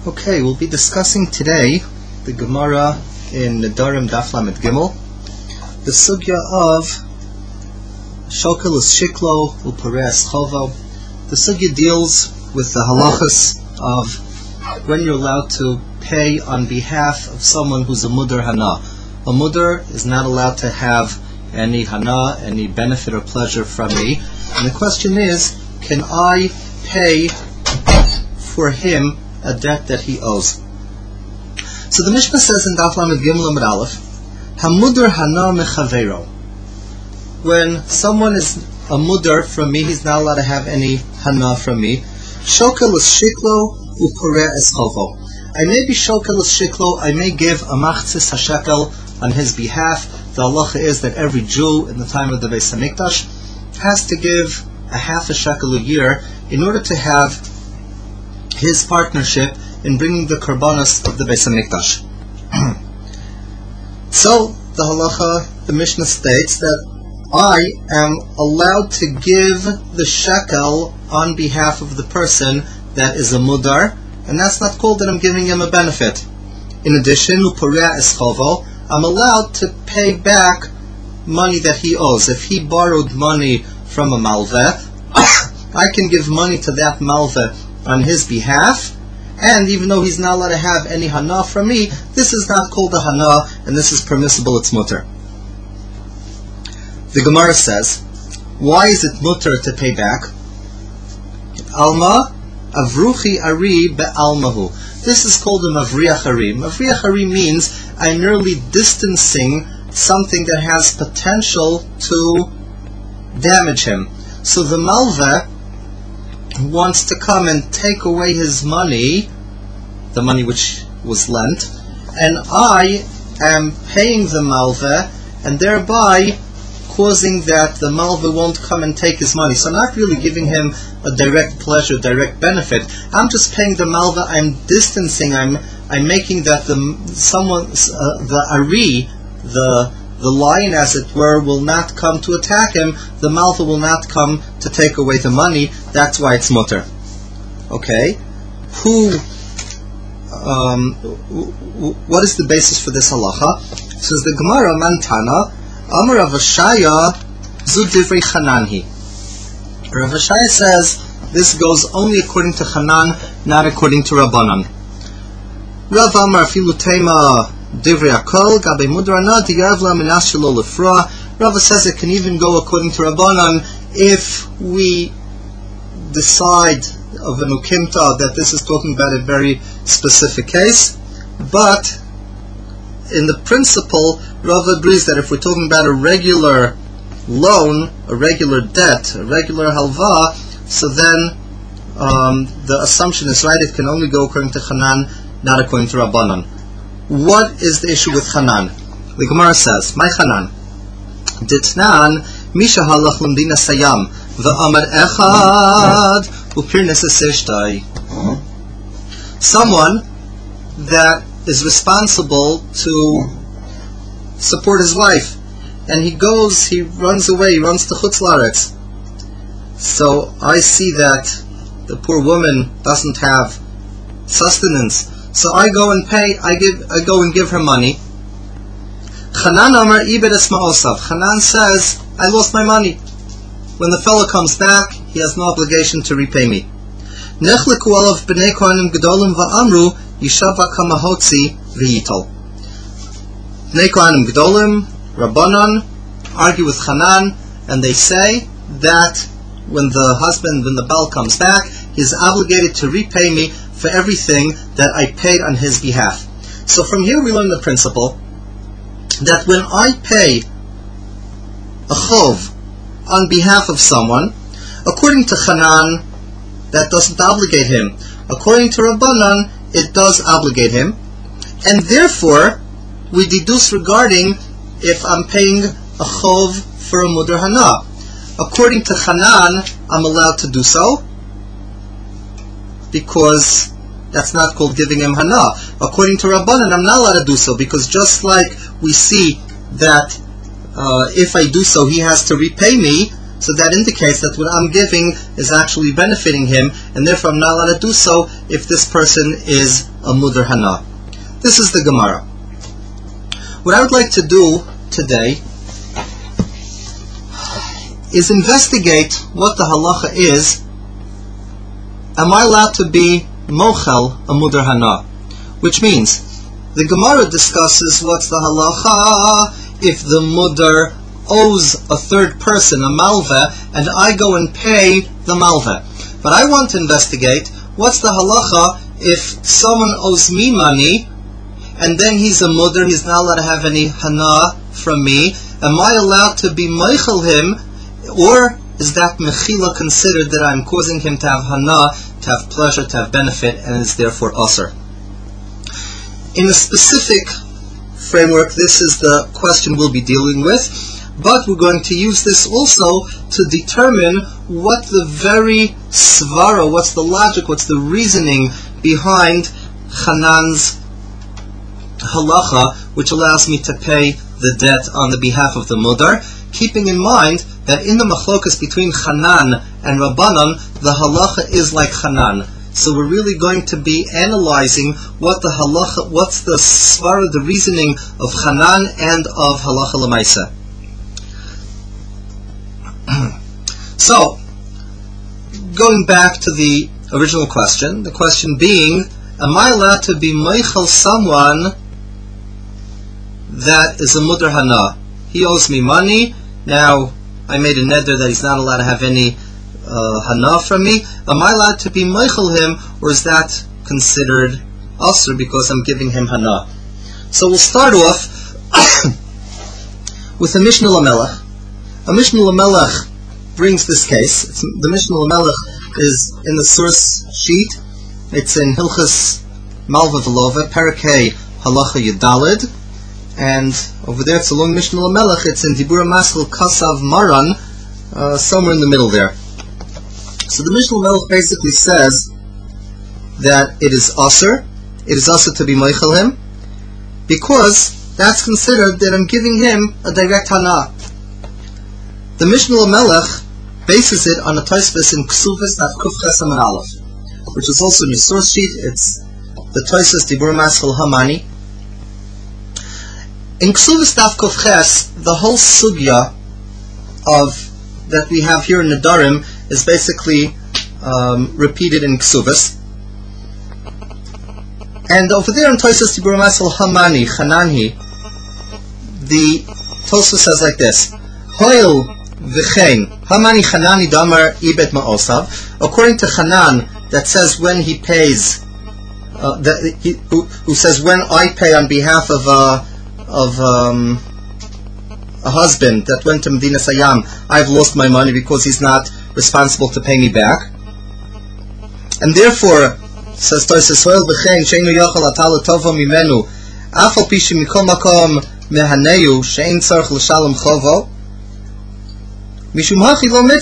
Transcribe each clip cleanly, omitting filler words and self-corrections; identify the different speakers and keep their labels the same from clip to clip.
Speaker 1: Okay, we'll be discussing today the Gemara in Nedarim Daf Lamed Gimel, the sugya of Shokel es Shiklo Upareh es Chovo. The sugya deals with the halachas of when you're allowed to pay on behalf of someone who's a mudar hana. A mudar is not allowed to have any hana, any benefit or pleasure from me. And the question is, can I pay for him a debt that he owes? So the Mishnah says in Daf Lamed Gimel Amud Aleph, Hamudar hana mechavero. When someone is a mudar from me, he's not allowed to have any hana from me. Shokel es shiklo uporeh es chovo. I may be shokel es shiklo, I may give a machzis hashekel on his behalf. The halacha is that every Jew in the time of the Beis Hamikdash has to give a half a shekel a year in order to have his partnership in bringing the korbanos of the Beis Hamikdash. So the halacha, the Mishnah states that I am allowed to give the shekel on behalf of the person that is a mudar, and that's not called that I'm giving him a benefit. In addition, uporeh es chovo, I'm allowed to pay back money that he owes. If he borrowed money from a malveh, I can give money to that malveh on his behalf, and even though he's not allowed to have any hana from me, this is not called a hana, and this is permissible, it's mutter. The Gemara says, why is it mutter to pay back? Alma avruchi ari be'almahu. This is called a mavriach ari. Mavriach ari means I'm merely distancing something that has potential to damage him. So the malveh wants to come and take away his money, the money which was lent, and I am paying the malveh, and thereby causing that the malveh won't come and take his money. So I'm not really giving him a direct pleasure, direct benefit. I'm just paying the malveh. I'm distancing. I'm making that the ari, the lion, as it were, will not come to attack him. The malveh will not come to take away the money. That's why it's mutter. Okay, what is the basis for this halacha? Says the Gemara, Mantana, Amar Rav Ashaya, Zu Divrei Chananhi. Rav Ashaya says this goes only according to Hanan, not according to Rabbanan. Rav Amar Afilu Tema Divrei Akol Gabe Mudrana Diyavla Minas Shelo Lefra. Rav says it can even go according to Rabbanan if we decide of an ukimta that this is talking about a very specific case, but in the principle, Rav agrees that if we're talking about a regular loan, a regular debt, a regular halva, so then the assumption is right, it can only go according to Hanan, not according to Rabbanan. What is the issue with Hanan? The Gemara says, My Hanan, Ditnan, Misha halach lemdina sayam, v'amar echad, upir neseseshtai. Someone that is responsible to support his wife, and he runs away, he runs to Chutz La'aretz. So I see that the poor woman doesn't have sustenance, so I go and pay. I go and give her money. Hanan Amar ibed es ma'osav. Hanan says, I lost my money. When the fellow comes back, he has no obligation to repay me. Nechleku alav b'nei kohanim gedolim va'amru yishava kamahotzi v'yitol. B'nei kohanim gedolim, Rabbanan, argue with Hanan, and they say that when the Baal comes back, he is obligated to repay me for everything that I paid on his behalf. So from here we learn the principle that when I pay a chov on behalf of someone, according to Hanan, that doesn't obligate him. According to Rabbanan, it does obligate him. And therefore, we deduce regarding if I'm paying a chov for a mudar hana. According to Hanan, I'm allowed to do so, because that's not called giving him hana. According to Rabbanan, I'm not allowed to do so, because just like we see that if I do so, he has to repay me, So that indicates that what I'm giving is actually benefiting him, and therefore I'm not allowed to do so if this person is a mudar hana. This is the Gemara. What I would like to do today is investigate what the halacha is. Am I allowed to be mochel a mudar hana? Which means, the Gemara discusses what's the halacha if the mudar owes a third person a malveh and I go and pay the malveh. But I want to investigate what's the halacha if someone owes me money and then he's a mudar, he's not allowed to have any hana from me. Am I allowed to be meichel him, or is that mechila considered that I'm causing him to have hana, to have pleasure, to have benefit, and is therefore asur? In a specific framework, this is the question we'll be dealing with, but we're going to use this also to determine what the very svara, what's the logic, what's the reasoning behind Hanan's halacha, which allows me to pay the debt on the behalf of the mudar, keeping in mind that in the machlokas between Hanan and Rabbanan, the halacha is like Hanan. So we're really going to be analyzing what the halacha, what's the svara, the reasoning of Hanan and of halacha l'maisa. So, going back to the original question, the question being, am I allowed to be meichel someone that is a mudar hana? He owes me money. Now, I made a neder that he's not allowed to have any hana from me. Am I allowed to be meichel him, or is that considered asur because I'm giving him hana? So we'll start off with a Mishnah Lamelech. A Mishnah Lamelech brings this case. The Mishnah Lamelech is in the source sheet. It's in Hilchas Malva Velova, Parakei Halacha Yudalid, and over there it's a long Mishnah Lamelech. It's in Dibura Maskil Kasav Maran, somewhere in the middle there. So the Mishnah Lamelech basically says that it is asur to be meichel him, because that's considered that I'm giving him a direct hana. The Mishnah Lamelech bases it on a Tosfos in Ksuvas Daf Kuf Ches Amud Aleph, which is also in your source sheet. It's the Tosfos Dibur Maschil Hamani. In Ksuvas Daf Kuf Ches, the whole sugya of that we have here in Nedarim is basically repeated in Ksuvas. And over there in Tosfos Dibur Maschil Hamani, Chananhi, the Tosfos says like this: Hoil v'chein hamani Chanani damar ibet ma'osav. According to Hanan, that says when he pays, who says when I pay on behalf of a husband that went to Medina Sayyam, I've lost my money because he's not responsible to pay me back. And therefore, says Tosfos, hoil v'chein sheinu yochel atal tova mimenu afal pi shemikol makom mehaneu shein tzarich l'shalom chovo. Since I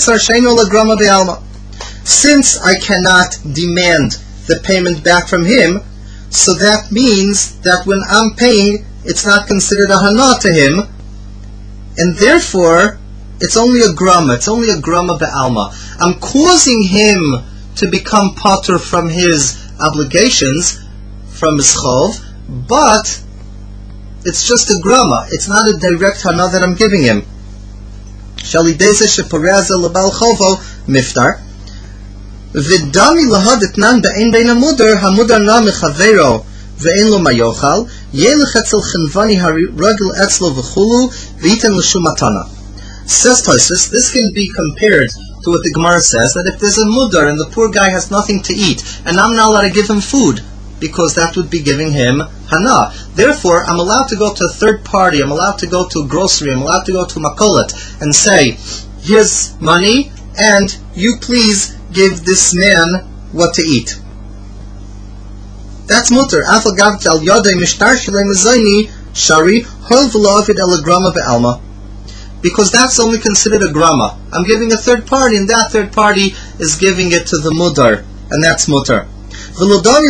Speaker 1: cannot demand the payment back from him, so that means that when I'm paying, it's not considered a hana to him, and therefore it's only a grama. It's only a grama be'alma. I'm causing him to become patur from his obligations, from his chov, but it's just a grama. It's not a direct hana that I'm giving him. Shalideze sheporeza lebal chovo miftar. V'dami lahadetnan be'en bein hamudar hamudar na mechavero ve'en lo mayochal yelech etzel chenvani haragil etzlo v'chulu v'iten l'shum matana. Says Tosfos, this can be compared to what the Gemara says, that if there's a mudar and the poor guy has nothing to eat, and I'm not allowed to give him food, because that would be giving him hana. Therefore, I'm allowed to go to a third party, I'm allowed to go to a grocery, I'm allowed to go to a makolet and say, here's money, and you please give this man what to eat. That's mutar. Afal gav al yodei mishtar shalei mezayni shari hol v'lo avid el grama be'alma. Because that's only considered a grama. I'm giving a third party, and that third party is giving it to the mudar, and that's mutar. Even though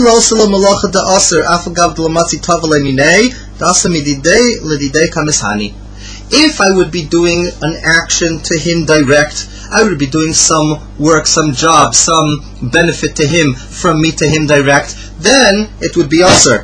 Speaker 1: If I would be doing an action to him direct, I would be doing some work, some job, some benefit to him, from me to him direct, then it would be asur.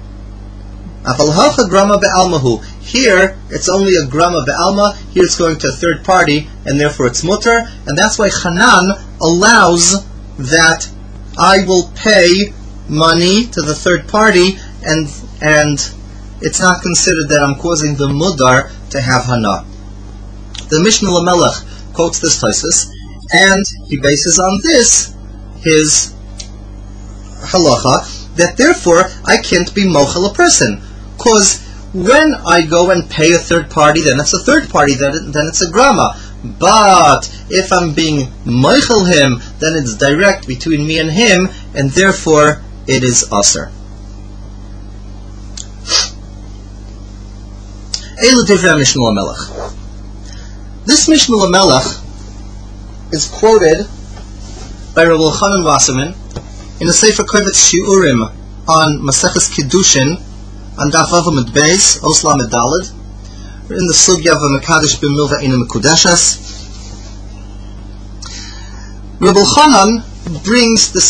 Speaker 1: Here, it's only a grama be'alma. Here it's going to a third party, and therefore it's mutter. And that's why Hanan allows that I will pay money to the third party, and it's not considered that I'm causing the mudar to have hana. The Mishnah Lamelech quotes this Tosfos, and he bases on this his halacha that therefore I can't be mochel a person, because when I go and pay a third party, then it's a third party, then it's a grama. But if I'm being mochel him, then it's direct between me and him, and therefore it is asur. Eilu divrei Mishnah Lamelech. This Mishnah Lamelech is quoted by Rabbi Elchanan Wasserman in the Sefer Kovetz Shiurim on Maseches Kiddushin on Daf Vav Amud Beis, Os Lamed Daled, in the Sugya of Mekadesh B'Milva Ina Mekudeshes. Rabbi Elchanan brings this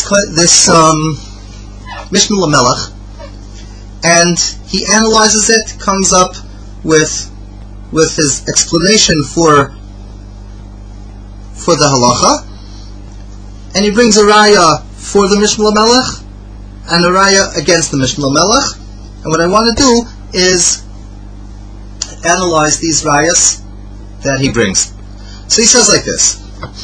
Speaker 1: Mishnah Lamelech, and he analyzes it, comes up with his explanation for the halacha, and he brings a raya for the Mishnah Lamelech and a raya against the Mishnah Lamelech. And what I want to do is analyze these rayas that he brings. So he says like this: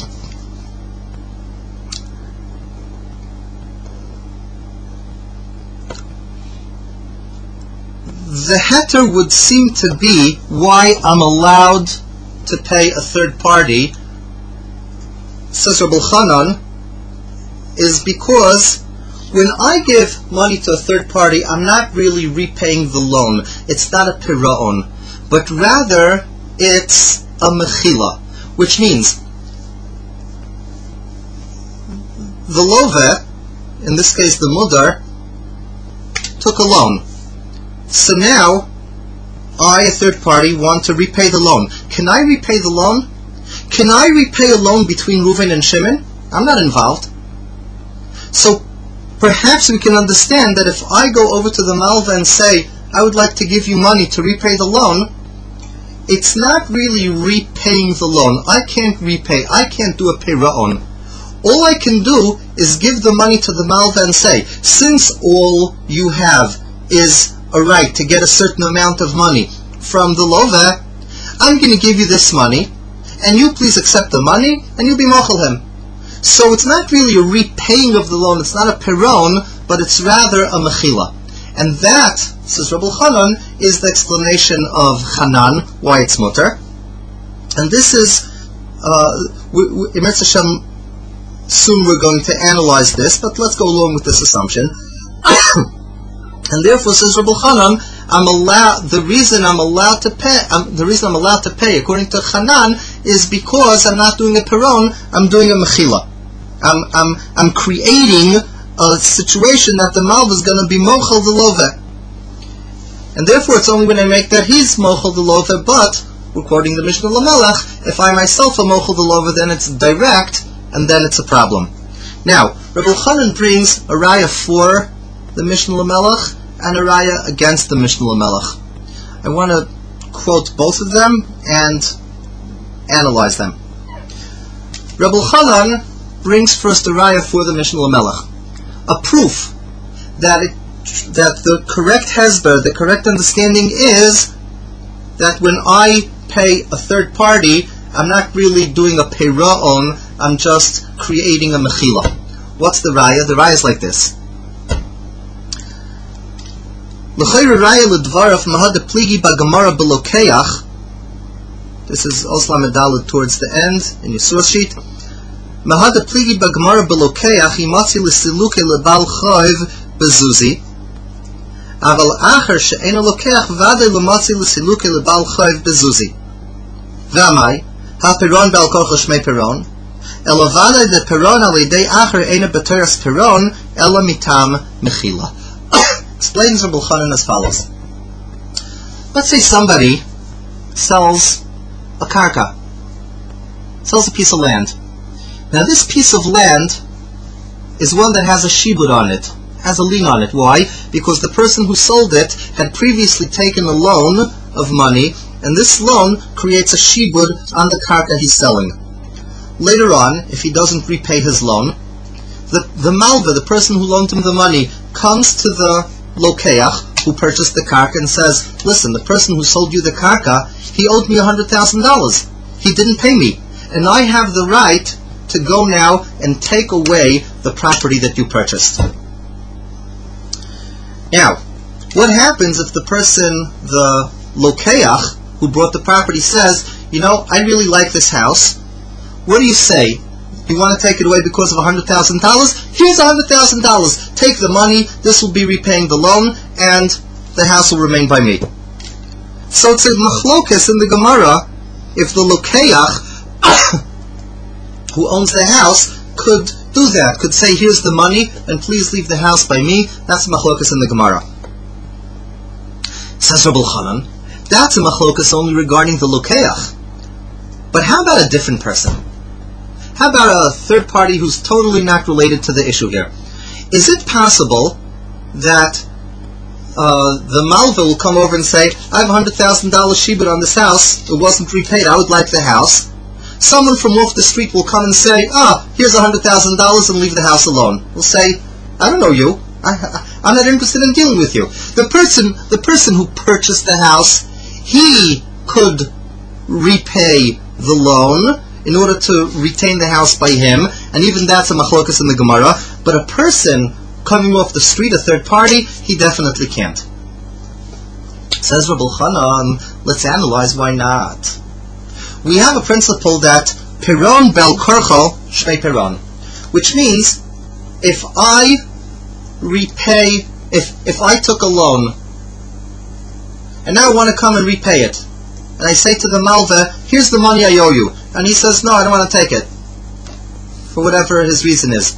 Speaker 1: the heter would seem to be why I'm allowed to pay a third party, says Rabbi Elchanan, is because when I give money to a third party, I'm not really repaying the loan. It's not a piraon, but rather it's a mechila, which means the love, in this case the mudar, took a loan. So now, I, a third party, want to repay the loan. Can I repay the loan? Can I repay a loan between Reuven and Shimon? I'm not involved. So, perhaps we can understand that if I go over to the Malva and say, I would like to give you money to repay the loan, it's not really repaying the loan. I can't repay. I can't do a piraon. All I can do is give the money to the Malva and say, since all you have is a right to get a certain amount of money from the lova, I'm going to give you this money, and you please accept the money, and you'll be mochel him. So it's not really a repaying of the loan, it's not a piron, but it's rather a mechila. And that, says Rabbi Elchanan, is the explanation of Hanan, why it's mutter. And this is, in Hashem, soon we're going to analyze this, but let's go along with this assumption. And therefore, says Rabbi Elchanan, the reason I'm allowed to pay, according to Hanan, is because I'm not doing a piron, I'm doing a mechila. I'm creating a situation that the malva is going to be mochel the love, and therefore it's only when I make that he's mochel the love. But according to the Mishnah Lamelech, if I myself am mochel the love, then it's direct, and then it's a problem. Now, Rabbi Elchanan brings a raya for the Mishnah Lamelech and a raya against the Mishnah Lamelech. I want to quote both of them and analyze them. Rabbi Elchanan brings first a raya for the Mishnah Lamelech, a proof that the correct hesber, the correct understanding is that when I pay a third party, I'm not really doing a peira'on, I'm just creating a mechila. What's the raya? The raya is like this. L'chayra raya l'dvarav mahad pligi b'gamara b'lokeach. This is Oslam Medalad towards the end in your source sheet. Mahad pligi b'gamara b'lokeach imatzi l'siluke lebal chayv bezuzi. Aval acher she'ena lokeach vade l'matzi l'siluke lebal chayv bezuzi. V'amai ha-peron b'al kocha shmei peron. Ela vade de peron al idei acher ena b'teras peron ela mitam mechila. Explains Rabbi Elchanan as follows. Let's say somebody sells a karka, sells a piece of land. Now this piece of land is one that has a shibud on it, has a lien on it. Why? Because the person who sold it had previously taken a loan of money, and this loan creates a shibud on the karka he's selling. Later on, if he doesn't repay his loan, the malva, the person who loaned him the money, comes to the lokeach, who purchased the karka, and says, listen, the person who sold you the karka, he owed me $100,000. He didn't pay me. And I have the right to go now and take away the property that you purchased. Now, what happens if the person, the lokeach, who brought the property, says, you know, I really like this house. What do you say? You want to take it away because of $100,000? Here's $100,000. Take the money. This will be repaying the loan, and the house will remain by me. So it's a machlokas in the Gemara if the lokeach who owns the house could do that, could say, here's the money, and please leave the house by me. That's a machlokas in the Gemara. Says Rabbi Chanan, that's a machlokas only regarding the lokeach. But how about a different person? How about a third party who's totally not related to the issue here? Is it possible that the malva will come over and say, I have $100,000 shibud on this house, it wasn't repaid, I would like the house. Someone from off the street will come and say, here's $100,000 and leave the house alone. We'll say, I don't know you, I'm not interested in dealing with you. The person who purchased the house, he could repay the loan in order to retain the house by him, and even that's a machlokas in the Gemara. But a person coming off the street, a third party, he definitely can't. Says Rabbi Chanan, let's analyze why not. We have a principle that Piron bel korcho shmei Piron, which means if I repay, if I took a loan and now I want to come and repay it, and I say to the malva, here's the money I owe you, and he says, no, I don't want to take it, for whatever his reason is,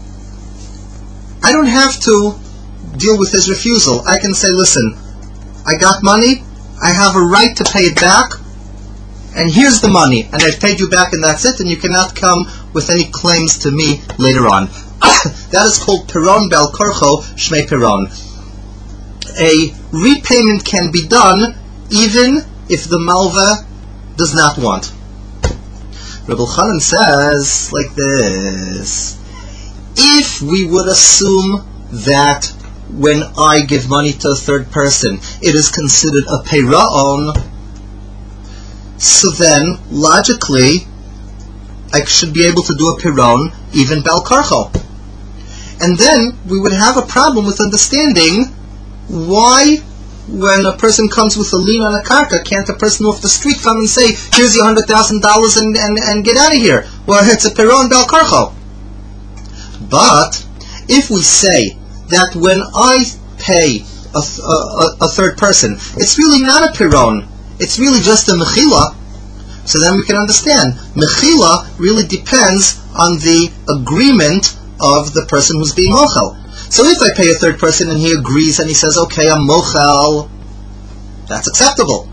Speaker 1: I don't have to deal with his refusal. I can say, listen, I got money, I have a right to pay it back, and here's the money, and I've paid you back, and that's it, and you cannot come with any claims to me later on. That is called Piron bel korcho shmei Piron. A repayment can be done even if the malva does not want. Rabbi Chanan says like this: if we would assume that when I give money to a third person, it is considered a peira'on, so then, logically, I should be able to do a piron even bel karcho. And then, we would have a problem with understanding why, when a person comes with a lien on a karka, can't a person off the street come and say, here's your $100,000 and get out of here? Well, it's a piron bel karcho. But, if we say that when I pay a third person, it's really not a piron, it's really just a mechila, so then we can understand. Mechila really depends on the agreement of the person who's being mochel. So if I pay a third person and he agrees and he says, okay, I'm mochel, that's acceptable.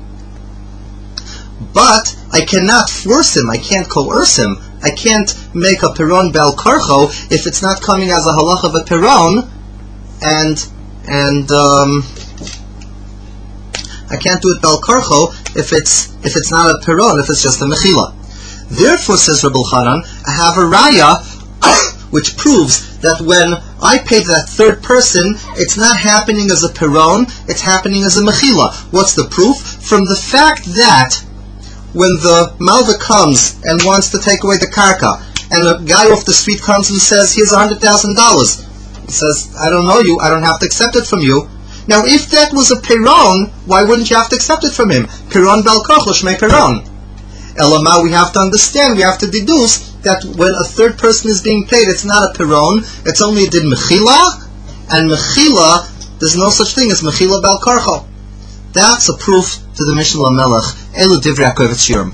Speaker 1: But I cannot force him, I can't coerce him, I can't make a piron bel karcho if it's not coming as a halach of a piron, and I can't do it bel karcho if it's not a piron, if it's just a mechila. Therefore, says Rabbi Chanan, I have a raya which proves that when I pay that third person, it's not happening as a piron, it's happening as a mechila. What's the proof? From the fact that when the malva comes and wants to take away the karka, and a guy off the street comes and says, here's $100,000. He says, I don't know you, I don't have to accept it from you. Now, if that was a piron, why wouldn't you have to accept it from him? Piron bel korcho shmei Piron. Elama, we have to understand, we have to deduce that when a third person is being paid, it's not a piron, it's only a din mechila, and mechila, there's no such thing as mechila bel karcho. That's a proof to the Mishnah Lamelech. Elu divrei HaKovetz Shirim.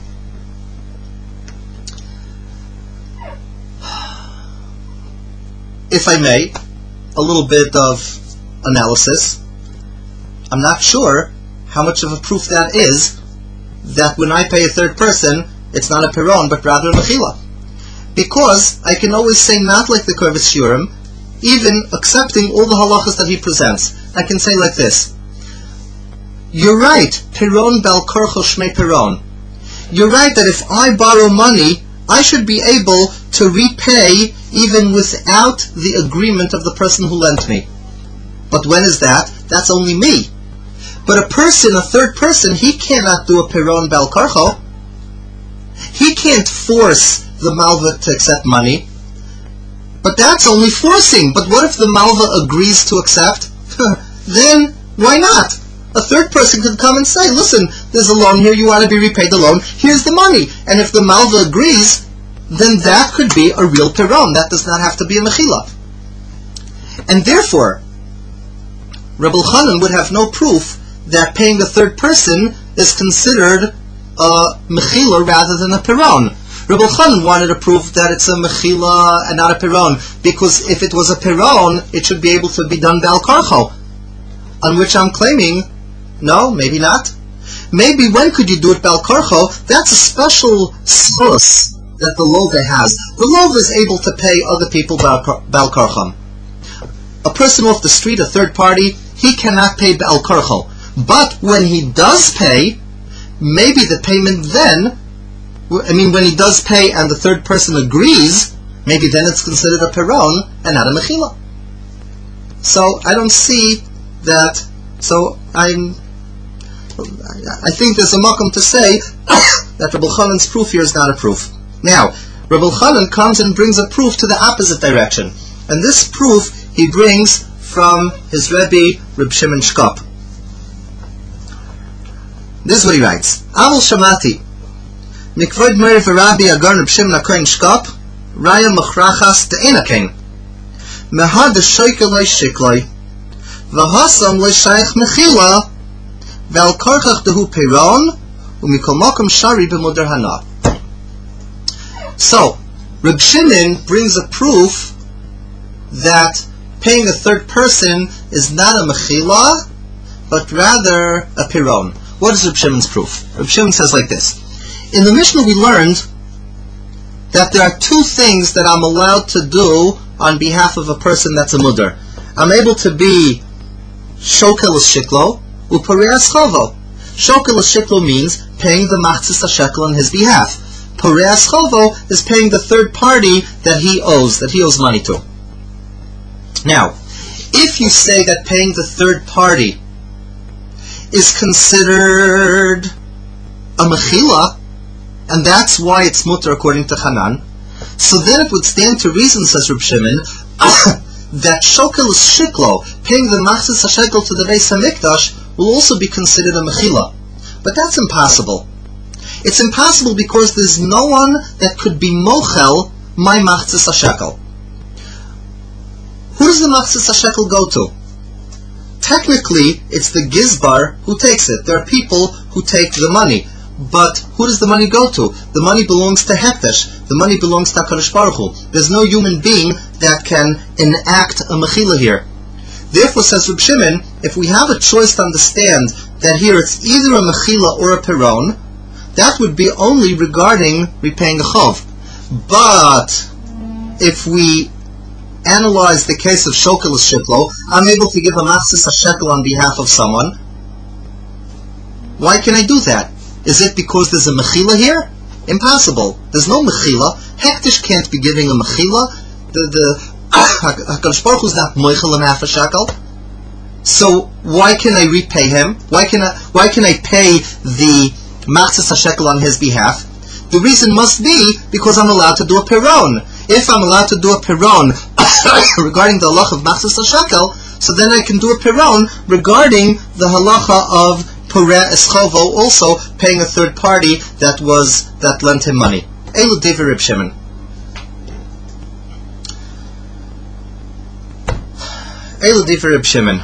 Speaker 1: If I may, a little bit of analysis. I'm not sure how much of a proof that is that when I pay a third person, it's not a Piron, but rather a Mechila? Because I can always say not like the Korvus Shiurim, even accepting all the halachas that he presents. I can say like this: you're right, Piron bel korcho shmei Piron. You're right that if I borrow money, I should be able to repay even without the agreement of the person who lent me. But when is that? That's only me. But a person, a third person, he cannot do a Piron bel korcho. He can't force the Malva to accept money. But that's only forcing. But what if the Malva agrees to accept? Then why not? A third person could come and say, listen, there's a loan here, you want to be repaid the loan, here's the money. And if the Malva agrees, then that could be a real Piron. That does not have to be a Mechila. And therefore, Reb Elchanan would have no proof that paying the third person is considered a Mechila rather than a Piron. Reb Elchanan wanted to prove that it's a Mechila and not a Piron, because if it was a Piron, it should be able to be done Bal Karcho. On which I'm claiming, no, maybe not. Maybe when could you do it Bal Karcho? That's a special source that the Lova has. The Lova is able to pay other people Bal Karcham. A person off the street, a third party, he cannot pay Bal Karcho. But when he does pay, maybe the payment then, when he does pay and the third person agrees, maybe then it's considered a Piron and not a Mechila. So I don't see that. So I think there's a makom to say that Reb Elchanan's proof here is not a proof. Now, Reb Elchanan comes and brings a proof to the opposite direction. And this proof he brings from his Rebbe, Reb Shimon Shkop. This is what he writes. Avol Shamati, Mikvod Meir v'Rabbi Agar Reb Shimon HaKohen Shkop, Raya Machrachas De'ena Kain. Mehad Shoykel Loi Shikloi, V'Hasam Loi Shaykh Mechila, V'Al Korchach Dehu Piron, U'Mikol Mokom Shari B'Mudar Hana. So, Reb Shimon brings a proof that paying a third person is not a Mechila, but rather a Piron. What is Reb Shimon's proof? Reb Shimon says like this. In the Mishnah we learned that there are two things that I'm allowed to do on behalf of a person that's a mudar. I'm able to be shokel shiklo uparei aschovo. Shokel shiklo means paying the machzis shekel on his behalf. Parei aschovo is paying the third party that he owes money to. Now, if you say that paying the third party is considered a mechila, and that's why it's mutter according to Hanan, so then it would stand to reason, says Reb Shimon, that shokel shiklo, paying the machzis shekel to the Beis Hamikdash, will also be considered a mechila. But that's impossible. It's impossible because there's no one that could be mochel my machzis shekel. Who does the machzis shekel go to? Technically, it's the gizbar who takes it. There are people who take the money. But who does the money go to? The money belongs to Hekdesh. The money belongs to HaKadosh Baruch Hu. There's no human being that can enact a mechila here. Therefore, says Reb Shimon, if we have a choice to understand that here it's either a mechila or a piron, that would be only regarding repaying a chov. But if we analyze the case of shokel shiklo, I'm able to give a machzis shekel on behalf of someone. Why can I do that? Is it because there's a mechila here? Impossible. There's no mechila. Hektish can't be giving a mechila. The HaKadosh Baruch Hu is not moichel and half a shekel. So why can I repay him? Why can I pay the machzis shekel on his behalf? The reason must be because I'm allowed to do a piron. If I'm allowed to do a piron regarding the halacha of machzis shekel, so then I can do a piron regarding the halacha of Pureh Eschovo, also paying a third party that lent him money. Elu Divrei Reb Shimon. Elu Divrei Reb Shimon.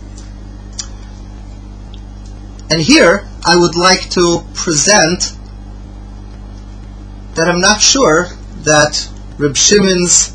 Speaker 1: And here I would like to present that I'm not sure that Reb Shimon's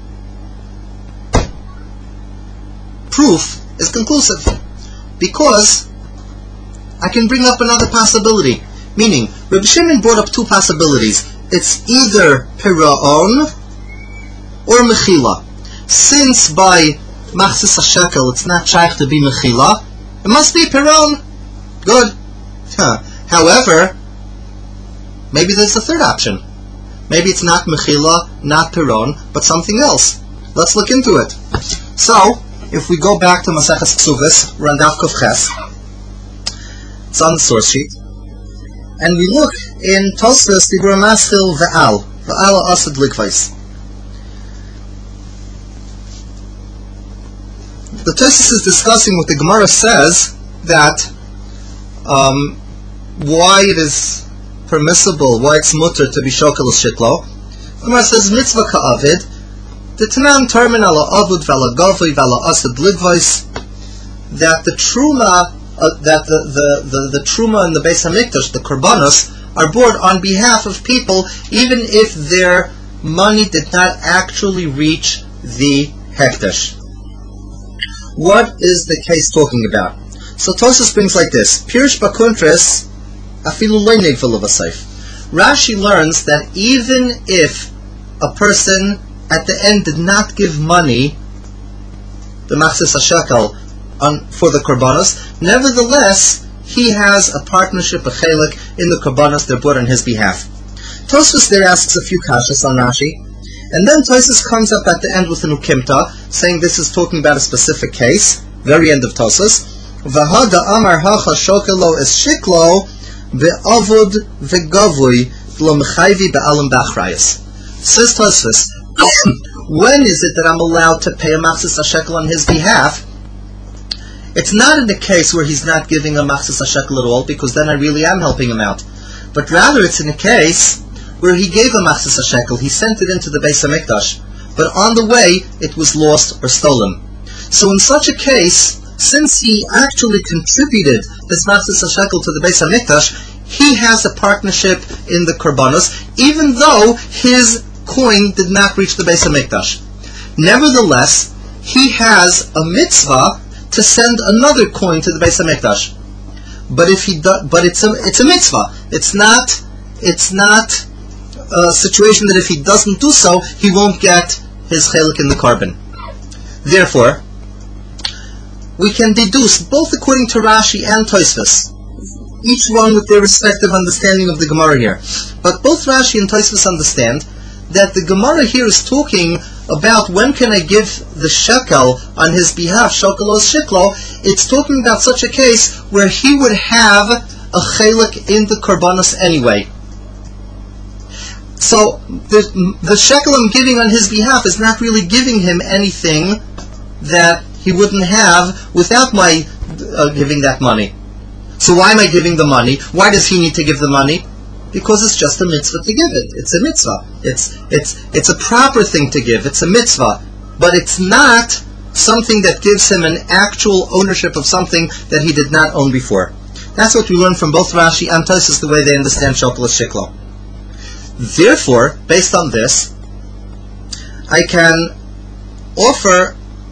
Speaker 1: proof is conclusive, because I can bring up another possibility. Meaning, Reb Shimon brought up two possibilities. It's either Pira'on or Mechila. Since by Machzis HaShekel it's not shaykh to be Mechila, it must be Pira'on. Good. However, maybe there's a third option. Maybe it's not Mechila, not Pira'on, but something else. Let's look into it. So, if we go back to Maseches Ksuvos, we're on Daf Kuf Ches. It's on the source sheet. And we look in Tosfos Dibur Maschil Ve'al Asad Likvais. The Tosfos is discussing what the Gemara says that why it is permissible, why it's mutter to be shokel shiklo. The Gemara says mitzvah ka'avid, the tanan termin ala avud v'ala gavui v'ala asad lidvais, that the truma, that the truma in the Beis Hamikdash, the korbanos, are brought on behalf of people, even if their money did not actually reach the hekdesh. What is the case talking about? So Tosfos brings like this: Pirush Bakuntris afilu lo negvelu v'seif. Rashi learns that even if a person at the end did not give money, the Machzis HaShekel, for the korbanos, nevertheless he has a partnership, a chelik in the korbanos they're brought on his behalf. Tosfos there asks a few kashas on Rashi, and then Tosfos comes up at the end with an ukimta, saying this is talking about a specific case. Very end of Tosfos. V'hada amar hacha shokelo es shiklo ve'avud ve'gavui lo mechayvi be'alim b'achrayis. Says Tosfos, when is it that I'm allowed to pay a Machzis HaShekel on his behalf? It's not in the case where he's not giving a Machzis HaShekel at all, because then I really am helping him out. But rather it's in a case where he gave a Machzis HaShekel, he sent it into the Beis Hamikdash, but on the way it was lost or stolen. So in such a case, since he actually contributed this Machzis HaShekel to the Beis Hamikdash, he has a partnership in the korbanos, even though his coin did not reach the Beis Hamikdash. Nevertheless, he has a mitzvah to send another coin to the Beis Hamikdash. But if he it's a mitzvah. It's not a situation that if he doesn't do so, he won't get his chelik in the carbon. Therefore, we can deduce, both according to Rashi and Tosfos, each one with their respective understanding of the Gemara here, but both Rashi and Tosfos understand that the Gemara here is talking about when can I give the shekel on his behalf, shokelos shiklo. It's talking about such a case where he would have a chelik in the korbanos anyway. So the shekel I'm giving on his behalf is not really giving him anything that he wouldn't have without my giving that money. So why am I giving the money? Why does he need to give the money? Because it's just a mitzvah to give it. It's a mitzvah. It's a proper thing to give. It's a mitzvah. But it's not something that gives him an actual ownership of something that he did not own before. That's what we learn from both Rashi and Tosfos, the way they understand shokelos shiklo. Therefore, based on this, I can offer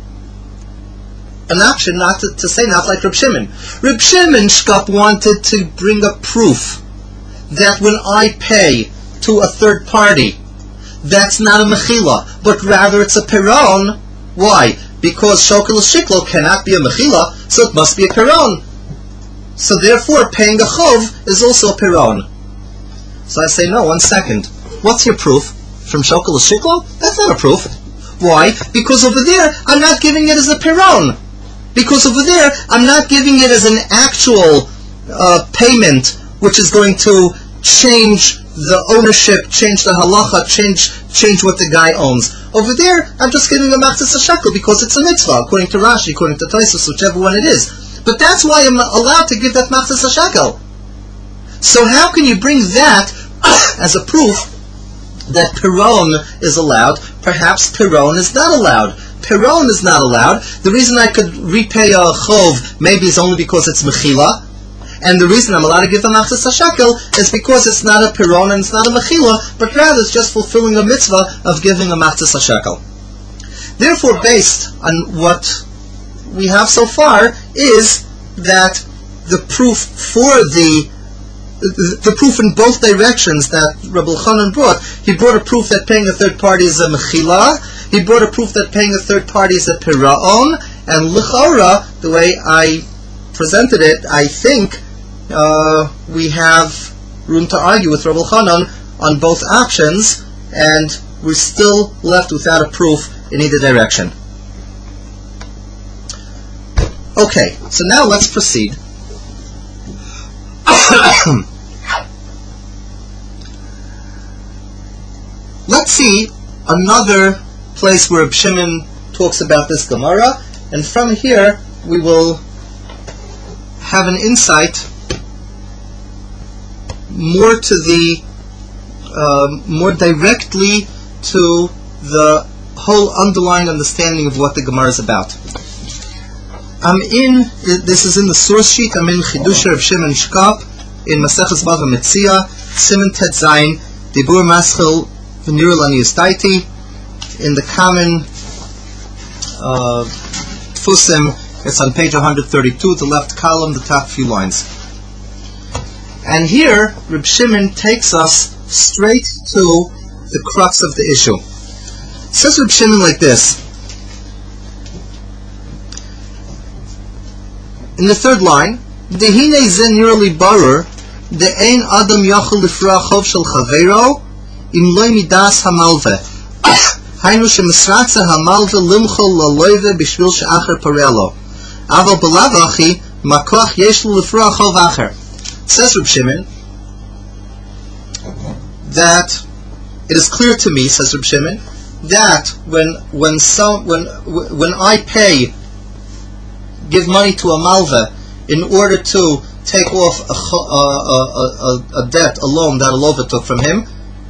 Speaker 1: an option not to say not like Reb Shimon. Reb Shimon Shkop wanted to bring a proof that when I pay to a third party, that's not a mechila, but rather it's a piron. Why? Because shokelos shiklo cannot be a mechila, so it must be a piron. So therefore, paying a chov is also a piron. So I say, no, 1 second. What's your proof? From shokelos shiklo? That's not a proof. Why? Because over there, I'm not giving it as a piron. Because over there, I'm not giving it as an actual payment, which is going to change the ownership, change the halacha, change what the guy owns. Over there, I'm just giving a Machzis HaShekel because it's a mitzvah, according to Rashi, according to Tosfos, whichever one it is. But that's why I'm allowed to give that Machzis HaShekel. So how can you bring that as a proof that Piron is allowed? Perhaps Piron is not allowed. Piron is not allowed. The reason I could repay a chov maybe is only because it's mechila, and the reason I'm allowed to give the Machzis HaShekel is because it's not a Piron and it's not a mechila, but rather it's just fulfilling a mitzvah of giving a Machzis HaShekel. Therefore, based on what we have so far, is that the proof for the the proof in both directions that Rabbi Elchanan brought. He brought a proof that paying a third party is a mechila. He brought a proof that paying a third party is a piraon. And l'chora, the way I presented it, I think we have room to argue with Rabbi Elchanan on both options, and we're still left without a proof in either direction. Okay, so now let's proceed. Let's see another place where Reb Shimon talks about this Gemara, and from here we will have an insight more to the more directly to the whole underlying understanding of what the Gemara is about. This is in the source sheet. I'm in Chidush Reb Shimon Shkop in Maseches Bava Metzia, Siman Tet Zayin, Dibur Maschil V'nirul Aniustaiti. In the common Tfusim, it's on page 132, the left column, the top few lines. And here, Reb Shimon takes us straight to the crux of the issue. It says Reb Shimon like this. In the third line, Dehine ze nirli barur, de'ein adam yachol lifra chov shel chaveiro, im loy midas hamalve. Hainu shemisratze hamalve limchol laloive bishvil she'acher parelo. Aval belavachi, makoch yesh lifra chov acher. Says Reb Shimon that it is clear to me, says Reb Shimon, that when I give money to a malva in order to take off a debt, a loan that a lova took from him,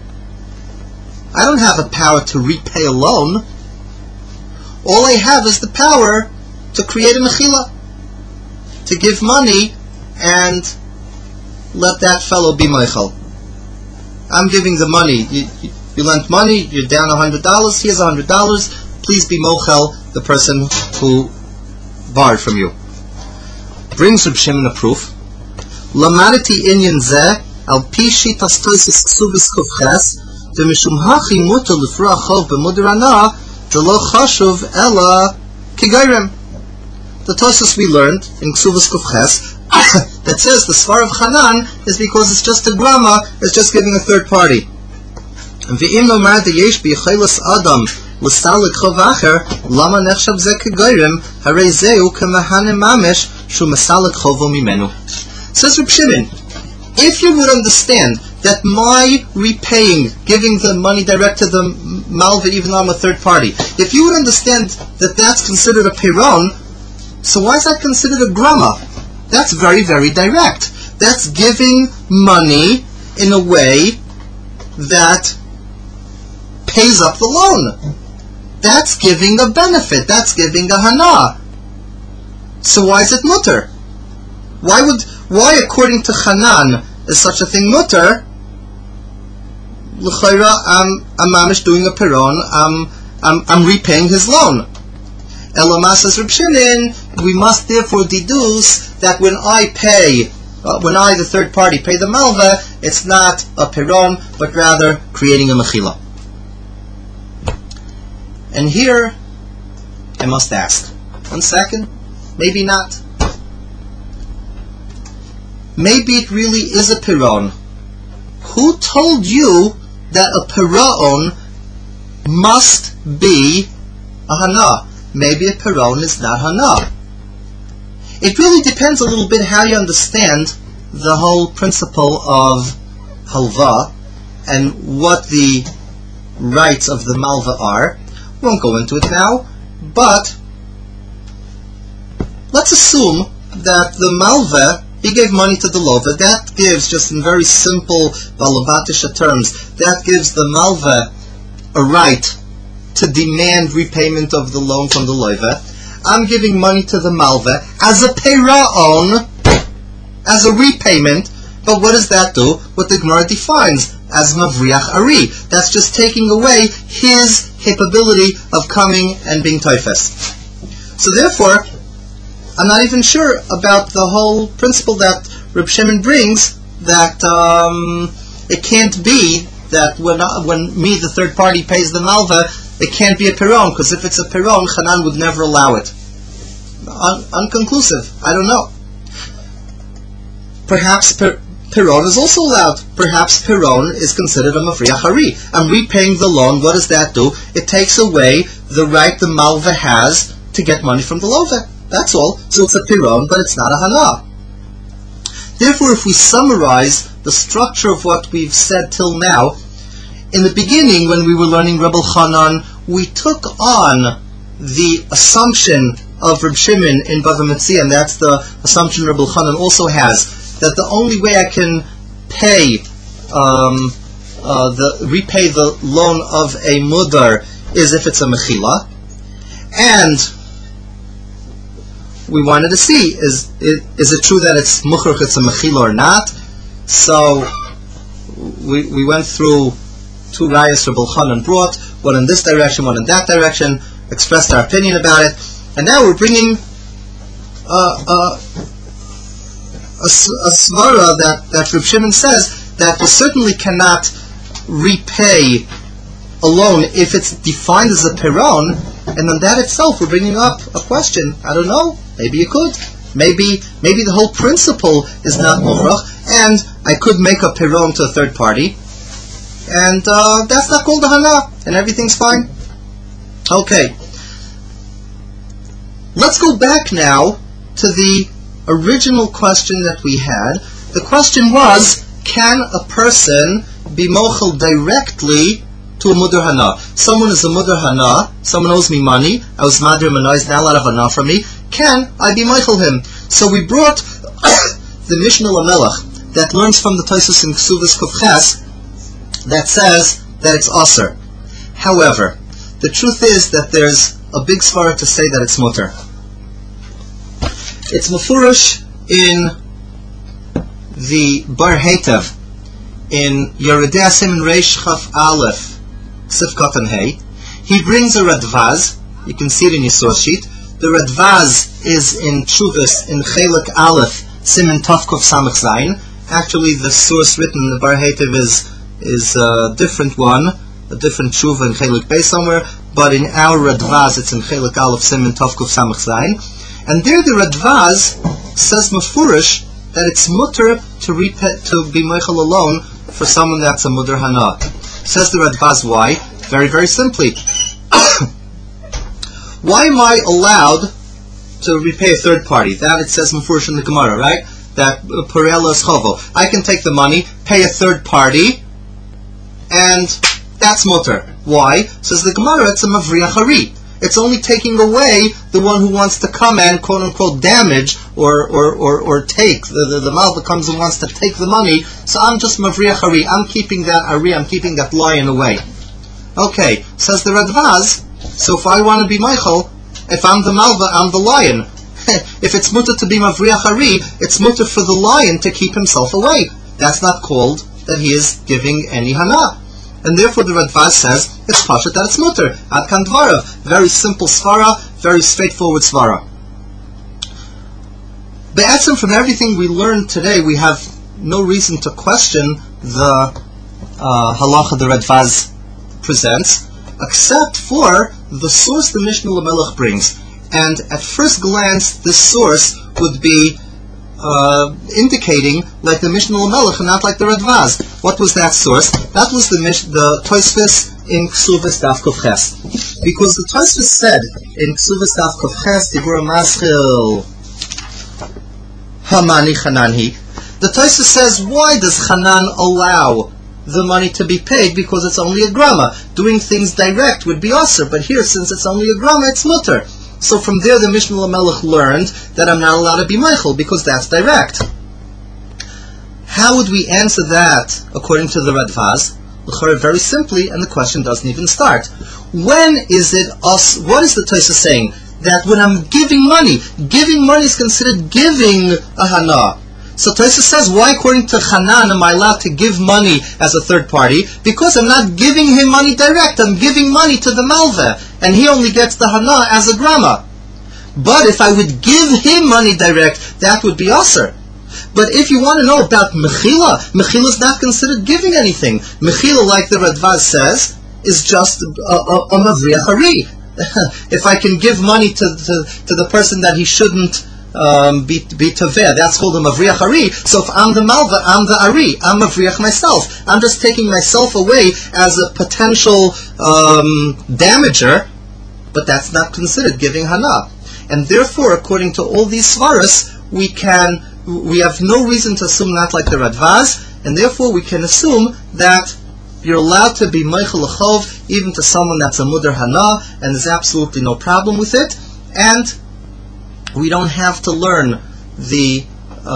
Speaker 1: I don't have a power to repay a loan. All I have is the power to create a mechila, to give money and let that fellow be meichel. I'm giving the money. You lent money, you're down $100, here's $100, please be mochel, the person who borrowed from you. Brings Reb Shimon a proof. Lamadati inyan zeh al pi shitas toises ksubis kufches demishum hachi mutar lifra chov b'mudarana delo chashuv ela kigayrem. The toises we learned in ksubis kufches that says the svar of Hanan is because it's just a grama, it's just giving a third party. V'im nomar deyesh b'yichelas adam l'stalik chov acher lama nechshav ze kegoyrem harei zeu kemahanim mamesh shu mesalik chovo mimenu. Says Reb Shimon, if you would understand that my repaying, giving the money direct to the malva even though I'm a third party, if you would understand that that's considered a peiron, so why is that considered a grama? That's very, very direct. That's giving money in a way that pays up the loan. That's giving a benefit. That's giving a hana. So why is it mutter? Why according to Hanan is such a thing mutter? L'chayra, I'm mamish doing a piron. I'm repaying his loan. Elamah says Reb Shimon, we must therefore deduce that when I, the third party, pay the malva, it's not a piron, but rather creating a mechila. And here, I must ask, 1 second, maybe not. Maybe it really is a piron. Who told you that a piron must be a hana? Maybe a piron is not hana. It really depends a little bit how you understand the whole principle of halva and what the rights of the malva are. We won't go into it now, but let's assume that the malva, he gave money to the lova. That gives, just in very simple balabatisha terms, that gives the malva a right to demand repayment of the loan from the lova. I'm giving money to the malva as a peiraon, as a repayment, but what does that do? What the Gemara defines as mavriach ari. That's just taking away his capability of coming and being toifes. So therefore, I'm not even sure about the whole principle that Reb Shimon brings that it can't be that when me, the third party, pays the malva, it can't be a piron, because if it's a piron, Hanan would never allow it. Unconclusive. I don't know. Perhaps piron is also allowed. Perhaps piron is considered a mafriach hari. I'm repaying the loan. What does that do? It takes away the right the malva has to get money from the lova. That's all. So it's a piron, but it's not a hana. Therefore, if we summarize the structure of what we've said till now, in the beginning, when we were learning Reb Elchanan, we took on the assumption of Reb Shimon in Bava Metzia, and that's the assumption Reb Elchanan also has, that the only way I can repay the loan of a mudar is if it's a mechila, and we wanted to see is it true that it's mukhrach, it's a mechila or not. So we went through two rayas Reb Elchanan brought, one in this direction, one in that direction, expressed our opinion about it, and now we're bringing a svara that Reb Shimon says that we certainly cannot repay a loan if it's defined as a piron, and on that itself we're bringing up a question. I don't know, maybe you could. Maybe the whole principle is not mukhrach, and I could make a piron to a third party, and that's not called a hana, and everything's fine. Okay. Let's go back now to the original question that we had. The question was, can a person be mochel directly to a mudar hana? Someone is a mudar hana, someone owes me money, I was madr manois, now a lot of hana from me, can I be mochel him? So we brought the Mishnah Lamelech that learns from the Tosfos in Ksuvas Kufches that says that it's aser. However, the truth is that there's a big svara to say that it's mutter. It's mafurish in the Bar Heitev in Yeridei Siman Reish Chaf Aleph Sif Katan Hey. He brings a Radvaz. You can see it in your source sheet. The Radvaz is in Chuvas in Chelik Aleph Siman Tavkov Samach Zayin. Actually, the source written in the Bar Heitev is a different one, a different Chuva in Chelik Bay somewhere, but in our Radvaz it's in Chelik Aleph Siman Tavkov Samach Zayin. And there the Radvaz says mafurish that it's mutter to be meichel alone for someone that's a mudar hana. Says the Radvaz, why? Very, very simply. Why am I allowed to repay a third party? That it says mafurish in the Gemara, right? That parela is chovo. I can take the money, pay a third party, and that's mutter. Why? Says the Gemara, it's a mavriach hari. It's only taking away the one who wants to come and quote unquote damage or take the malva comes and wants to take the money. So I'm just mavriach hari. I'm keeping that ari. I'm keeping that lion away. Okay, says the Radvaz. So if I want to be Michael, if I'm the malva, I'm the lion. If it's mutter to be mavriach hari, it's mutter for the lion to keep himself away. That's not called that he is giving any hana. And therefore the Radvaz says, it's pashat that it's mutter. Ad kan dvarav. Very simple svara, very straightforward svara. Be'etzim, from everything we learned today, we have no reason to question the halacha the Radvaz presents, except for the source the Mishnah Lamelech brings. And at first glance, this source would be indicating like the Mishnah Lamelech and not like the Radvaz. What was that source? That was the Tosfos in Ksuvas Daf Kufches. Because the Tosfos said in Ksuvas Daf Kufches, Dibur Maschil Hamani Chananhi. The Tosfos says, why does Hanan allow the money to be paid? Because it's only a grama. Doing things direct would be aser, but here, since it's only a grama, it's mutter. So from there the Mishnah Lamelech learned that I'm not allowed to be Michael because that's direct. How would we answer that according to the Radvaz? Very simply, and the question doesn't even start. When is it us? What is the Tosfos saying? That when I'm giving money is considered giving a hana. So Tosfos says, why according to Hanan am I allowed to give money as a third party? Because I'm not giving him money direct, I'm giving money to the malva, and he only gets the hana as a grama. But if I would give him money direct, that would be aser. But if you want to know about Mechila, Mechila is not considered giving anything. Mechila, like the Radvaz says, is just a Mavriach Ari. If I can give money to the person that he shouldn't be Taveh, that's called a Mavriach Ari. So if I'm the Malva, I'm the Ari. I'm Mavriach myself. I'm just taking myself away as a potential damager, but that's not considered giving Hana. And therefore, according to all these Svaras, we have no reason to assume not like the Radvaz, and therefore we can assume that you're allowed to be Meichel L'chov even to someone that's a Mudar Hana, and there's absolutely no problem with it. And we don't have to learn the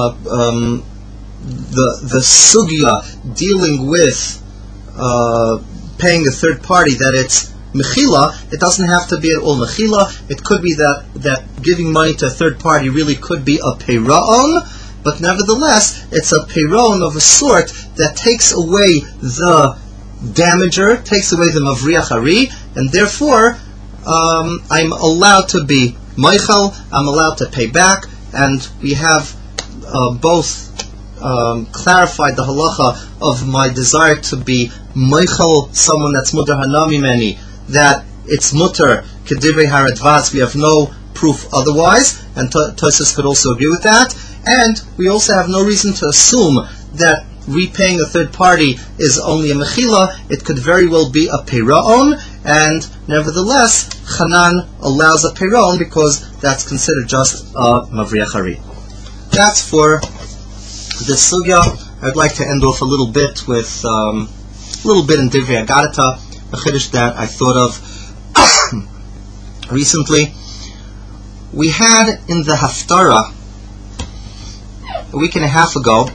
Speaker 1: sugya dealing with paying a third party, that it's Mechila. It doesn't have to be at all Mechila. It could be that giving money to a third party really could be a Peira'on, but nevertheless, it's a Peira'on of a sort that takes away the damager, takes away the Mavriach Ari, and therefore I'm allowed to be Meichel, I'm allowed to pay back, and we have both clarified the halacha of my desire to be Meichel, someone that's Mutar Hana Mimeni, that it's Mutar Kedivrei HaRadvaz. We have no proof otherwise, and Tosfos could also agree with that. And we also have no reason to assume that repaying a third party is only a Mechila. It could very well be a Peira'on, and nevertheless, Hanan allows a Peira'on because that's considered just a Mavriach Ari. That's for this sugya. I'd like to end off a little bit with in Divrei Agadata, a chiddush that I thought of recently. We had in the Haftarah a week and a half ago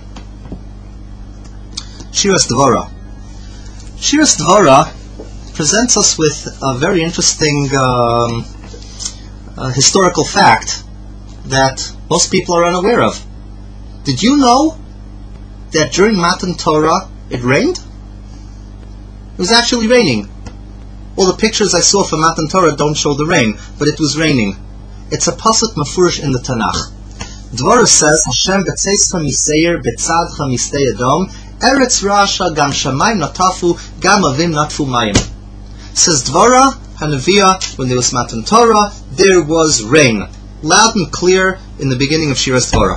Speaker 1: Shiras Dvorah. Shiras Dvorah presents us with a very interesting historical fact that most people are unaware of. Did you know that during Matan Torah it rained? It was actually raining. All the pictures I saw for Matan Torah don't show the rain, but it was raining. It's a pasuk mafurish in the Tanakh. Dvorah says, Hashem b'tzeischa miseir b'tzadcha mistei Edom Eretz Rasha gam shamayim natafu gam avim natfu mayim. Says Dvorah Hanaviyah, when there was Matan Torah, there was rain, loud and clear in the beginning of Shiras Dvorah.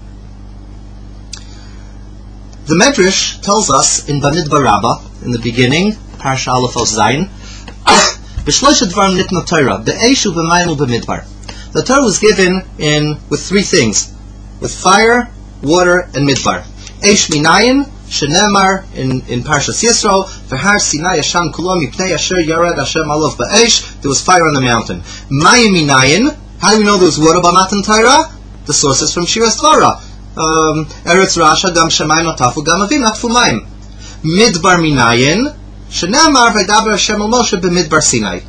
Speaker 1: The Medrash tells us in Bamidbar Rabbah, in the beginning, Parsha Aleph Zayin, B'shloisha dvarim nitna Torah, be'esh u'b'mayim u'b'midbar. The Torah was given with three things, with fire, water, and midbar. Eish minayin, shenemar in Parshas Yisro, v'har Sinai Yasham kulo mipnei asher yared Hashem alav ba'esh. There was fire on the mountain. Mayim minayin. How do we know there was water by Matan Torah? The source is from Shiras Dvorah. Eretz Rasha gam shamayim natafu gam avim natfu mayim. Midbar minayin, shenemar v'daber Hashem al Moshe b'midbar Sinai.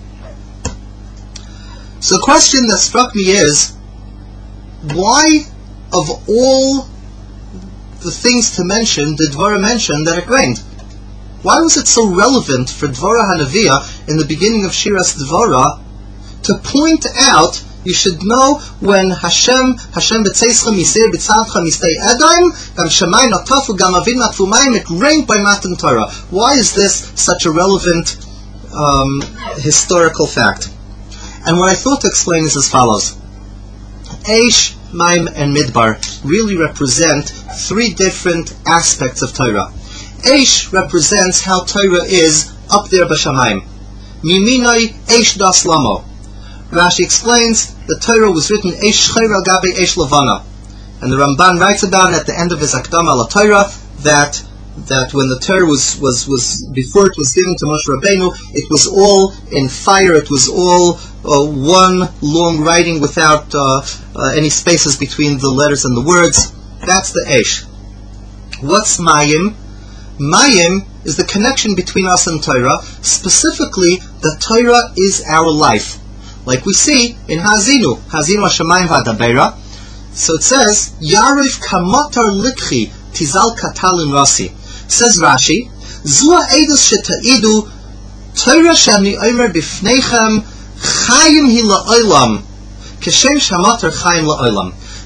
Speaker 1: So the question that struck me is, why of all the things to mention did Dvorah mention that it rained? Why was it so relevant for Dvorah Hanaviyah in the beginning of Shiras Dvorah to point out, you should know when Hashem b'tzeischa miseir b'tzadcha mistei Edom gam shamayim natafu gam avim natfu mayim, it rained by Matan Torah. Why is this such a relevant historical fact? And what I thought to explain is as follows. Eish, Maim, and Midbar really represent three different aspects of Torah. Eish represents how Torah is up there b'shamayim. Miminoi Eish das lamo. Rashi explains the Torah was written Eish shchera gabe Eish lavana. And the Ramban writes about it at the end of his Akdama la Torah that when the Torah was before it was given to Moshe Rabbeinu, it was all in fire, it was all one long writing without any spaces between the letters and the words. That's the Eish. What's Mayim? Mayim is the connection between us and Torah. Specifically, the Torah is our life. Like we see in Hazinu Hashemayim v'Adabeira. So it says, Yariv kamotar likchi tizal katalin rasi. Says Rashi, Zua edus shetaidu Torah shani omer bifneichem chayim hi la'olam keshem shamatar chayim la'olam.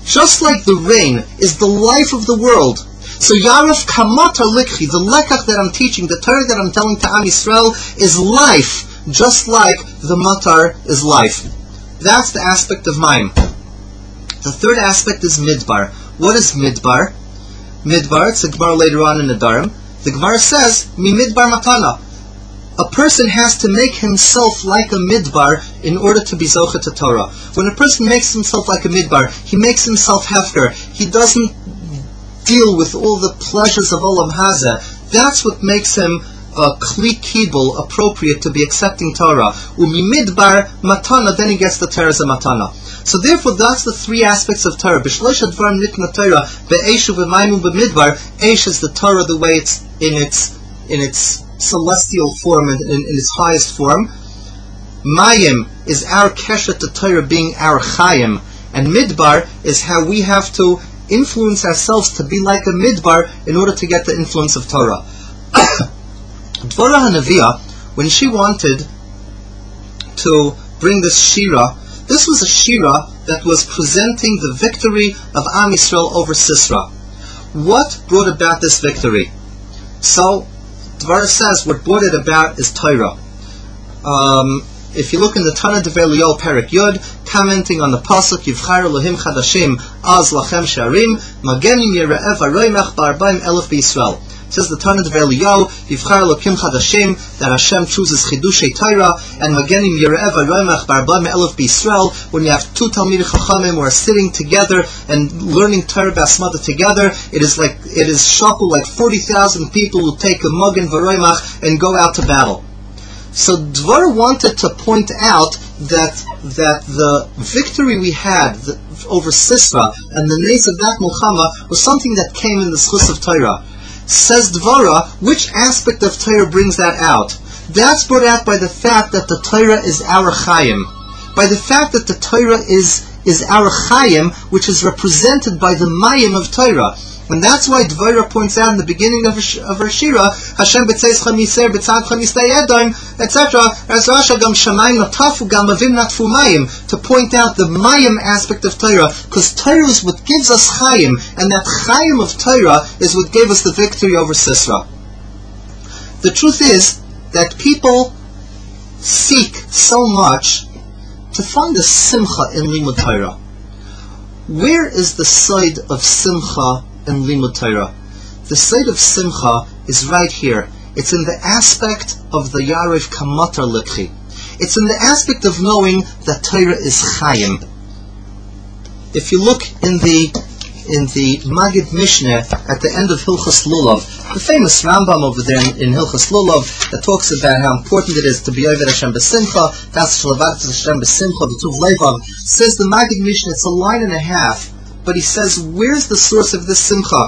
Speaker 1: Just like the rain is the life of the world, so Yarif Kamatar Likhi, the lekach that I'm teaching, the Torah that I'm telling to Am Yisrael, is life, just like the matar is life. That's the aspect of Mayim. The third aspect is Midbar. What is Midbar? Midbar, it's a Gemara later on in the Dharam. The Gemara says, Mi Midbar Matana. A person has to make himself like a Midbar in order to be Zocha to Torah. When a person makes himself like a Midbar, he makes himself hefker. He doesn't deal with all the pleasures of Olam Hazeh. That's what makes him a Kli Kibul, appropriate to be accepting Torah. Umi Midbar Matana, then he gets the Torah as a Matana. So therefore, that's the three aspects of Torah. B'shlosh advarim nitna Torah, be'eshu v'mayim b'midbar. Eish is the Torah the way it's in its celestial form and in its highest form. Mayim is our keshet to Torah being our chayim, and Midbar is how we have to influence ourselves to be like a Midbar in order to get the influence of Torah. Dvorah HaNeviah, when she wanted to bring this Shira, this was a Shira that was presenting the victory of Am Yisrael over Sisera. What brought about this victory? So, Dvorah says what brought it about is Torah. If you look in the Tana Devei Eliyahu Perek Yud, commenting on the pasuk Yivchar Elohim Chadashim Az Lachem Sharim Magenim Yere'ev Aroimach Ba'arbaim Elef B'Yisrael. It says the Tana Devei Eliyahu Yivchar Elohim Chadashim, that Hashem chooses Chidushei Torah, and Magenim Yere'ev Aroimach Ba'arbaim Elef B'Yisrael. When you have two Talmidei Chachamim who are sitting together and learning Torah B'Asmada together, it is shaku like 40,000 people who take a Magen V'Aroimach and go out to battle. So Dvorah wanted to point out that the victory we had over Sisera and the nays of that Mulchama was something that came in the schus of Torah. Says Dvorah, which aspect of Torah brings that out? That's brought out by the fact that the Torah is our chayim. By the fact that the Torah is our chayim, which is represented by the mayim of Torah. And that's why Dvorah points out in the beginning of her Shira, Hashem b'tzeischa miser, b'tzadcha mistay edom, etc. As Rasha gam shamayim natafu, gam avim natfu mayim, to point out the mayim aspect of Torah, because Torah is what gives us chayim, and that chayim of Torah is what gave us the victory over Sisera. The truth is that people seek so much to find a simcha in limud Torah. Where is the side of simcha in limud Torah? The side of simcha is right here. It's in the aspect of the Yarif Kamatar Likhi. It's in the aspect of knowing that Torah is chayim. If you look in the Magid Mishneh at the end of Hilchos Lulav, the famous Rambam over there in Hilchos Lulav that talks about how important it is to be Oved Hashem b'simcha, that's Shalvat Hashem b'simcha, v'tuv leivav, says the Magid Mishneh, it's a line and a half, but he says, where's the source of this simcha?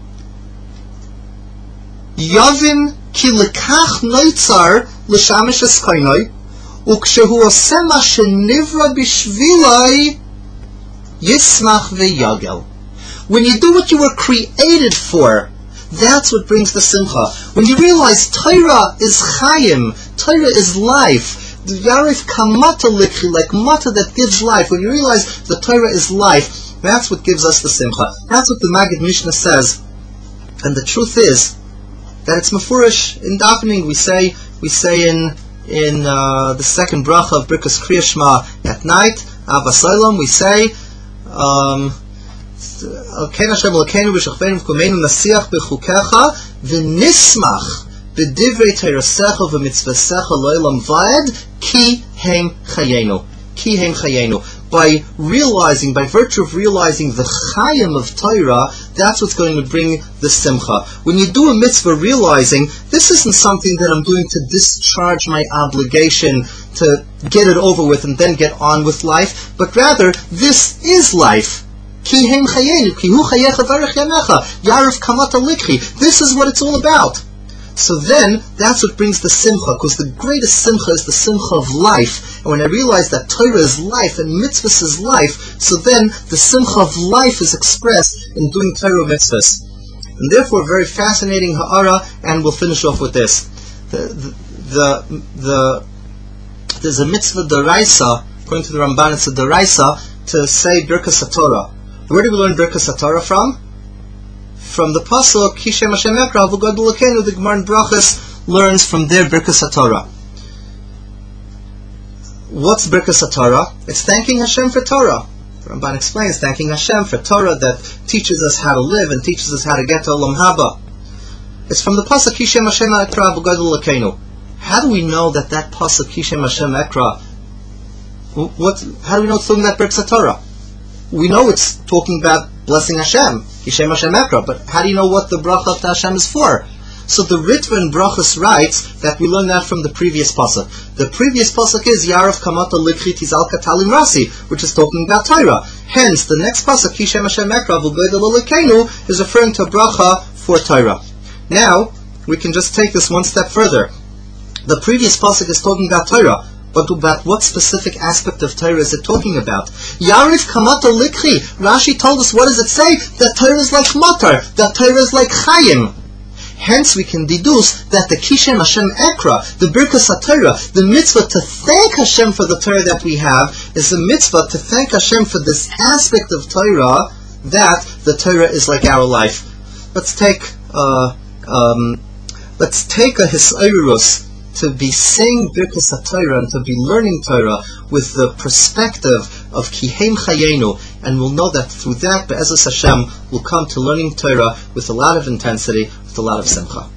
Speaker 1: Yavin ki lekach noitzar l'shamish eskoinoi, ukshehu oseh ma shenivra b'shviloi yismach ve'yagel. When you do what you were created for, that's what brings the simcha. When you realize Torah is chayim, Torah is life, the Yarif Kamata Likhi, like mata that gives life, when you realize the Torah is life, that's what gives us the simcha. That's what the Magid Mishnah says. And the truth is that it's mafurish in davening. We say in the second bracha of Birkas Kriya Shema at night, Avas Olam, we say, Ken Hashem Elokeinu v'shachveinu v'kumeinu nasiach b'chukecha v'nismach b'divrei teirasecha v'mitzvasecha lo'elam va'ed ki heim chayenu. Ki heim chayenu. By virtue of realizing the chayim of Torah, that's what's going to bring the simcha. When you do a mitzvah realizing, this isn't something that I'm doing to discharge my obligation to get it over with and then get on with life, but rather, this is life. Ki heim chayenu, ki hu chayecha v'arech yamecha, yarif kamata likhi. This is what it's all about. So then, that's what brings the simcha, because the greatest simcha is the simcha of life. And when I realize that Torah is life and mitzvahs is life, so then the simcha of life is expressed in doing Torah mitzvahs. And therefore, very fascinating ha'ara, and we'll finish off with this. There's a mitzvah deraisa, according to the Ramban, it's a deraisa, to say Birkas HaTorah. Where do we learn Birkas HaTorah from? From the pasuk Ki Shem Hashem Ekra V'Gadol Elokeinu. The Gemara in Brachos learns from their Birkas HaTorah. What's Birkas HaTorah? It's thanking Hashem for Torah. Ramban explains thanking Hashem for Torah that teaches us how to live and teaches us how to get to Olam Haba. It's from the pasuk Ki Shem Hashem Ekra V'Gadol Elokeinu. How do we know that pasuk Ki Shem Hashem Ekra? How do we know it's talking about Birkas HaTorah? We know it's talking about blessing Hashem, Ki Shem Hashem Ekra, but how do you know what the bracha to Hashem is for? So the Ritva in Brachos writes that we learned that from the previous pasuk. The previous pasuk is Yarav Kamata Likhi Tizal Katalim Rasi, which is talking about Torah. Hence, the next pasuk, Ki Shem Hashem Ekra V'Gadol Elokeinu, is referring to bracha for Torah. Now, we can just take this one step further. The previous pasuk is talking about Torah, but about what specific aspect of Torah is it talking about? Yariv Kamata Likhi. Rashi told us, what does it say? That Torah is like matar, that Torah is like chayim. Hence we can deduce that the Ki Shem Hashem Ekra, the Birkas HaTorah, the mitzvah to thank Hashem for the Torah that we have, is a mitzvah to thank Hashem for this aspect of Torah, that the Torah is like our life. Let's take a hisayrus to be saying Birkas HaTorah and to be learning Torah with the perspective of Kihem Chayenu, and we'll know that through that, Be'ezus Hashem, we'll come to learning Torah with a lot of intensity, with a lot of simcha.